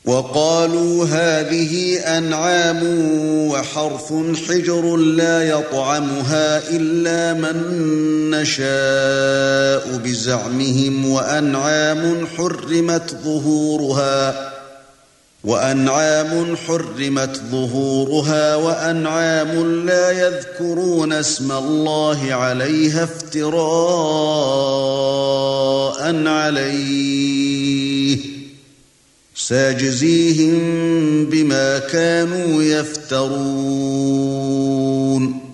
وَقَالُوا هَٰذِهِ أَنْعَامٌ وَحَرْثٌ حِجْرٌ لَّا يَطْعَمُهَا إِلَّا مَن نَّشَاءُ بِزَعْمِهِمْ وَأَنْعَامٌ حُرِّمَتْ ظُهُورُهَا وَأَنْعَامٌ لَّا يَذْكُرُونَ اسْمَ اللَّهِ عَلَيْهَا افْتِرَاءً عَلَيْهِ سَيَجْزِيهِم بِمَا كَانُوا يَفْتَرُونَ